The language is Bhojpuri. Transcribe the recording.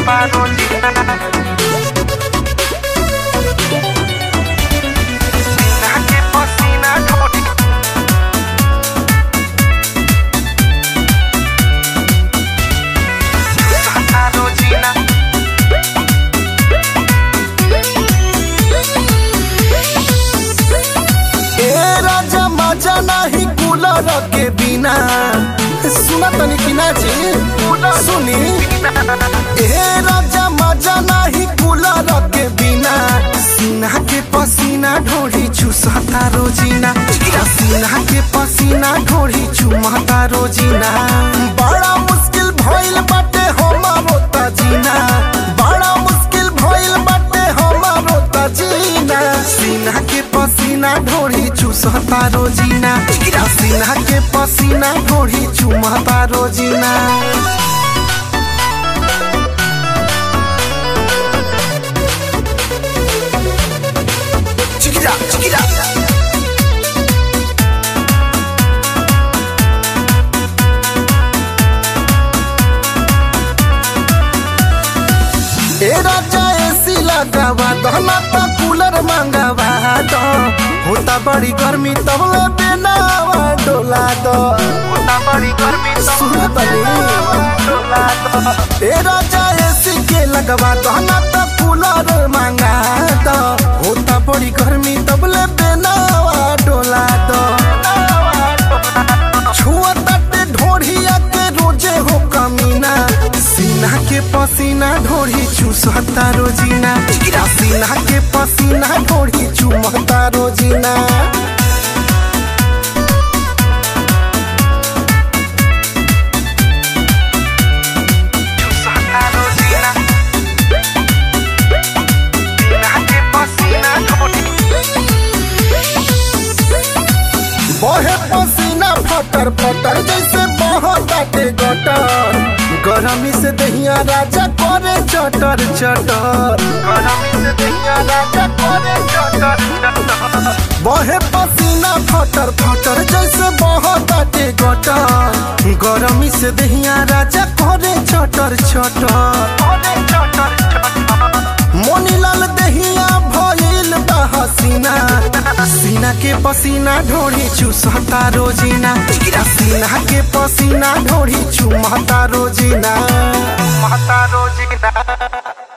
Parolina, Sina ke pasina dhoti, Chusata rojina. ए राजा मजा नहीं कूलर के बिना सुना तनी कि ना जी सुनी ए राजा मजा नहीं कूलर के बिना सीना के पसीना ढोड़ी चुसता रोजीना सीना के पसीना ढोड़ी चुमता रोजीना बड़ा मुश्किल भइल बाटे हमारो जीना बड़ा मुश्किल भइल बाटे हमारो जीना सीना के पसीना ढोड़ी चुसता रोजीना सीना के पसीना ढोड़ी चुमता रोजीना चिकिरा चिकिरा ए राजा एसी लगावा दहना तो कूलर मंगावा दो होता बड़ी गर्मी तबले बेनावा डोला दो होता बड़ी गर्मी सुन डोला दो ए राजा एसी के लगवा दहना तो कूलर मंगा दो होता बड़ी गर्मी तबले बेनावा डोला दो छुआ तटे ढोढ़िया के रोजे हो कमीना सीना के पसीना ढोढ़ी चूसता रोजीना सीना के पसीना ढोढ़ी चुमता रोजीना Chusata rojina, Sina ke pasina dhoti, बहे पसीना फटर फटर जैसे बहताटे गटर गरमी से दहिया राजा करे चटर चटर garami se diya raja kore chatar chatar. बहे पसीना फटर फटर जैसे बहताटे गटर गरमी से दहिया राजा करे चटर चटर Kore chatar chatar. मोनीलाल दहिया भइल बा हसीना सीना के पसीना ढोढ़ी चुसता रोजीना सीना के पसीना ढोढ़ी चुमता रोजीना Mata rojina.